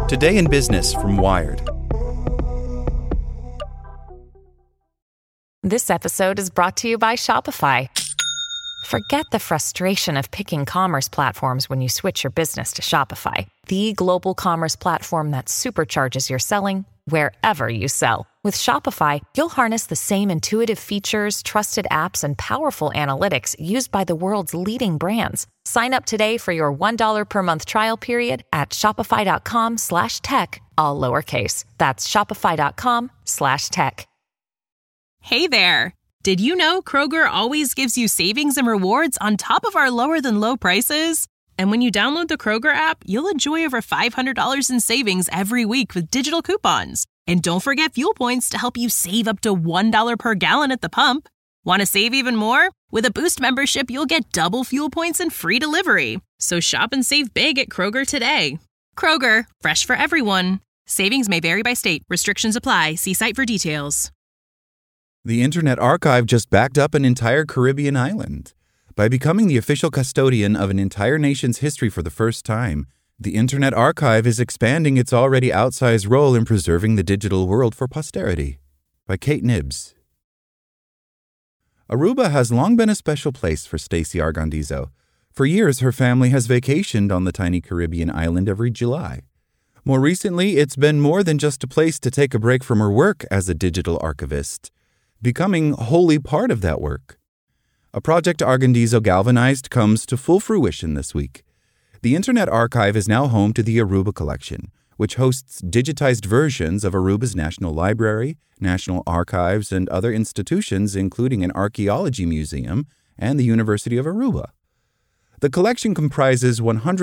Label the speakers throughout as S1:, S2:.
S1: Today in Business from Wired.
S2: This episode is brought to you by Shopify. Forget the frustration of picking commerce platforms when you switch your business to Shopify, the global commerce platform that supercharges your selling wherever you sell. With Shopify, you'll harness the same intuitive features, trusted apps, and powerful analytics used by the world's leading brands. Sign up today for your $1 per month trial period at shopify.com/tech, all lowercase. That's shopify.com/tech.
S3: Hey there! Did you know Kroger always gives you savings and rewards on top of our lower-than-low prices? And when you download the Kroger app, you'll enjoy over $500 in savings every week with digital coupons. And don't forget fuel points to help you save up to $1 per gallon at the pump. Want to save even more? With a Boost membership, you'll get double fuel points and free delivery. So shop and save big at Kroger today. Kroger, fresh for everyone. Savings may vary by state. Restrictions apply. See site for details.
S1: The Internet Archive just backed up an entire Caribbean island. By becoming the official custodian of an entire nation's history for the first time, the Internet Archive is expanding its already outsized role in preserving the digital world for posterity. By Kate Nibbs. Aruba has long been a special place for Stacey Argondizzo. For years, her family has vacationed on the tiny Caribbean island every July. More recently, it's been more than just a place to take a break from her work as a digital archivist, becoming wholly part of that work. A project Argondizzo galvanized comes to full fruition this week. The Internet Archive is now home to the Aruba Collection, which hosts digitized versions of Aruba's National Library, National Archives, and other institutions, including an archaeology museum and the University of Aruba. The collection comprises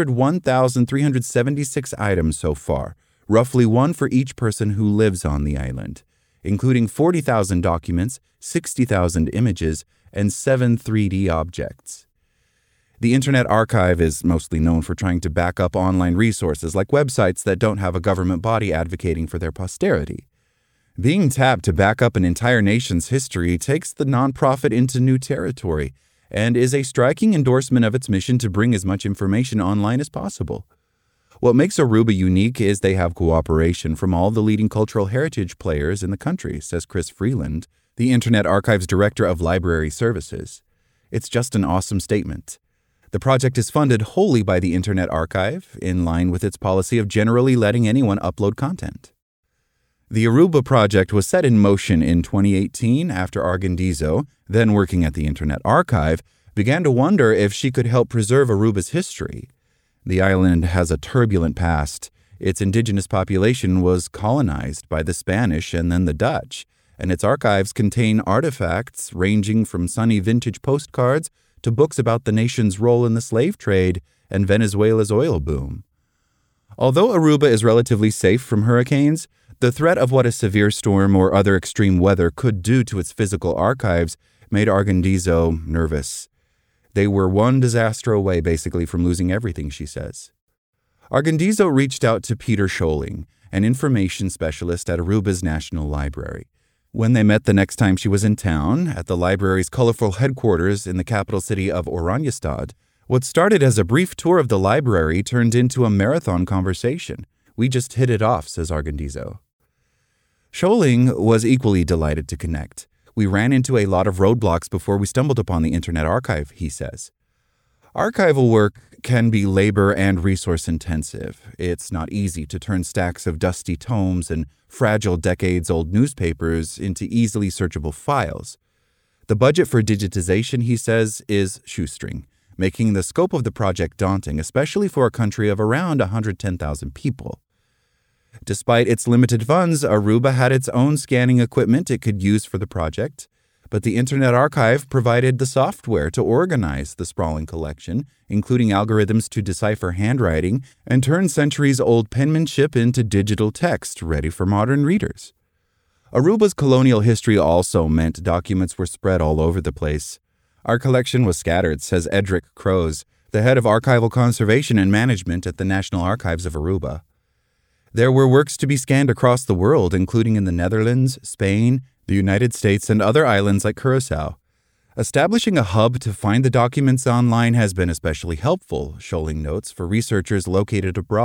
S1: 101,376 items so far, roughly one for each person who lives on the island, including 40,000 documents, 60,000 images, and 7 3D objects. The Internet Archive is mostly known for trying to back up online resources like websites that don't have a government body advocating for their posterity. Being tapped to back up an entire nation's history takes the nonprofit into new territory and is a striking endorsement of its mission to bring as much information online as possible. What makes Aruba unique is they have cooperation from all the leading cultural heritage players in the country, says Chris Freeland, the Internet Archive's Director of Library Services. It's just an awesome statement. The project is funded wholly by the Internet Archive, in line with its policy of generally letting anyone upload content. The Aruba project was set in motion in 2018 after Argondizzo, then working at the Internet Archive, began to wonder if she could help preserve Aruba's history. The island has a turbulent past. Its indigenous population was colonized by the Spanish and then the Dutch, and its archives contain artifacts ranging from sunny vintage postcards to books about the nation's role in the slave trade and Venezuela's oil boom. Although Aruba is relatively safe from hurricanes, the threat of what a severe storm or other extreme weather could do to its physical archives made Argondizzo nervous. They were one disaster away, basically, from losing everything, she says. Argondizzo reached out to Peter Scholing, an information specialist at Aruba's National Library. When they met the next time she was in town, at the library's colorful headquarters in the capital city of Oranjestad, what started as a brief tour of the library turned into a marathon conversation. We just hit it off, says Argondizzo. Scholing was equally delighted to connect. We ran into a lot of roadblocks before we stumbled upon the Internet Archive, he says. Archival work can be labor and resource intensive. It's not easy to turn stacks of dusty tomes and fragile decades-old newspapers into easily searchable files. The budget for digitization, he says, is shoestring, making the scope of the project daunting, especially for a country of around 110,000 people. Despite its limited funds, Aruba had its own scanning equipment it could use for the project, but the Internet Archive provided the software to organize the sprawling collection, including algorithms to decipher handwriting and turn centuries-old penmanship into digital text ready for modern readers. Aruba's colonial history also meant documents were spread all over the place. Our collection was scattered, says Edric Croes, the head of archival conservation and management at the National Archives of Aruba. There were works to be scanned across the world, including in the Netherlands, Spain, the United States, and other islands like Curaçao. Establishing a hub to find the documents online has been especially helpful, Scholing notes, for researchers located abroad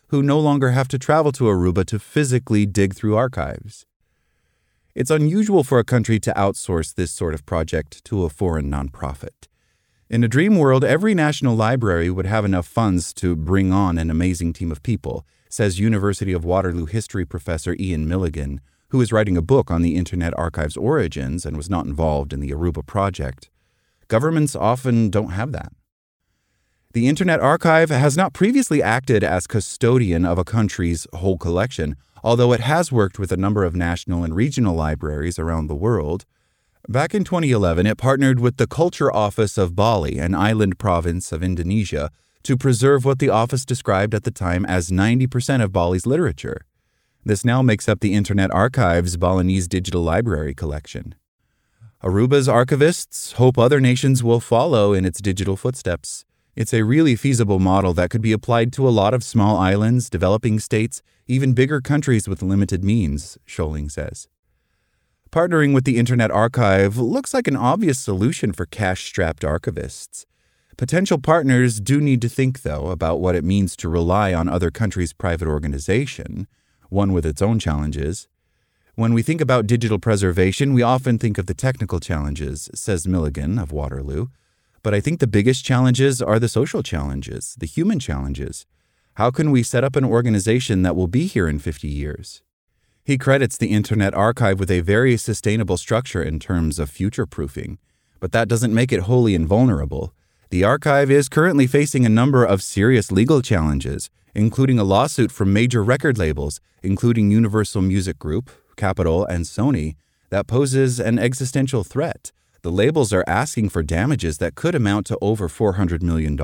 S1: who no longer have to travel to Aruba to physically dig through archives. It's unusual for a country to outsource this sort of project to a foreign nonprofit. In a dream world, every national library would have enough funds to bring on an amazing team of people, says University of Waterloo history professor Ian Milligan, who is writing a book on the Internet Archive's origins and was not involved in the Aruba project. Governments often don't have that. The Internet Archive has not previously acted as custodian of a country's whole collection, although it has worked with a number of national and regional libraries around the world. Back in 2011, it partnered with the Culture Office of Bali, an island province of Indonesia, to preserve what the office described at the time as 90% of Bali's literature. This now makes up the Internet Archive's Balinese digital library collection. Aruba's archivists hope other nations will follow in its digital footsteps. It's a really feasible model that could be applied to a lot of small islands, developing states, even bigger countries with limited means, Scholing says. Partnering with the Internet Archive looks like an obvious solution for cash-strapped archivists. Potential partners do need to think, though, about what it means to rely on other countries' private organization, one with its own challenges. When we think about digital preservation, we often think of the technical challenges, says Milligan of Waterloo. But I think the biggest challenges are the social challenges, the human challenges. How can we set up an organization that will be here in 50 years? He credits the Internet Archive with a very sustainable structure in terms of future-proofing, but that doesn't make it wholly invulnerable. The archive is currently facing a number of serious legal challenges, including a lawsuit from major record labels, including Universal Music Group, Capitol, and Sony, that poses an existential threat. The labels are asking for damages that could amount to over $400 million.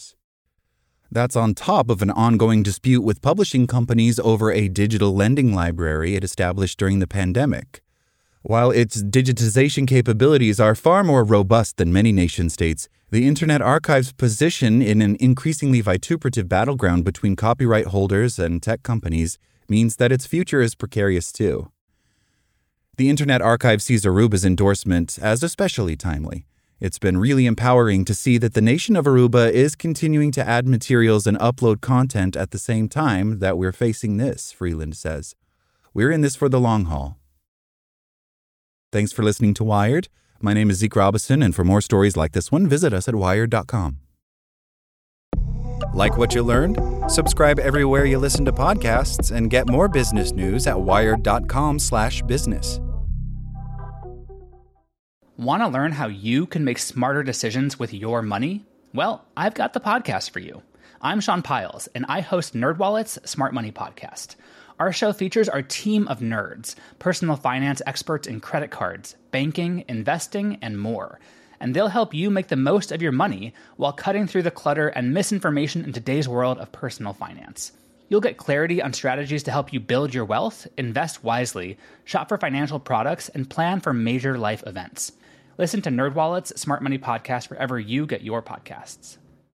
S1: That's on top of an ongoing dispute with publishing companies over a digital lending library it established during the pandemic. While its digitization capabilities are far more robust than many nation-states, the Internet Archive's position in an increasingly vituperative battleground between copyright holders and tech companies means that its future is precarious too. The Internet Archive sees Aruba's endorsement as especially timely. It's been really empowering to see that the nation of Aruba is continuing to add materials and upload content at the same time that we're facing this, Freeland says. We're in this for the long haul. Thanks for listening to Wired. My name is Zeke Robison, and for more stories like this one, visit us at wired.com. Like what you learned? Subscribe everywhere you listen to podcasts and get more business news at wired.com/business.
S4: Want to learn how you can make smarter decisions with your money? Well, I've got the podcast for you. I'm Sean Piles, and I host NerdWallet's Smart Money Podcast. Our show features our team of nerds, personal finance experts in credit cards, banking, investing, and more. And they'll help you make the most of your money while cutting through the clutter and misinformation in today's world of personal finance. You'll get clarity on strategies to help you build your wealth, invest wisely, shop for financial products, and plan for major life events. Listen to NerdWallet's Smart Money Podcast wherever you get your podcasts.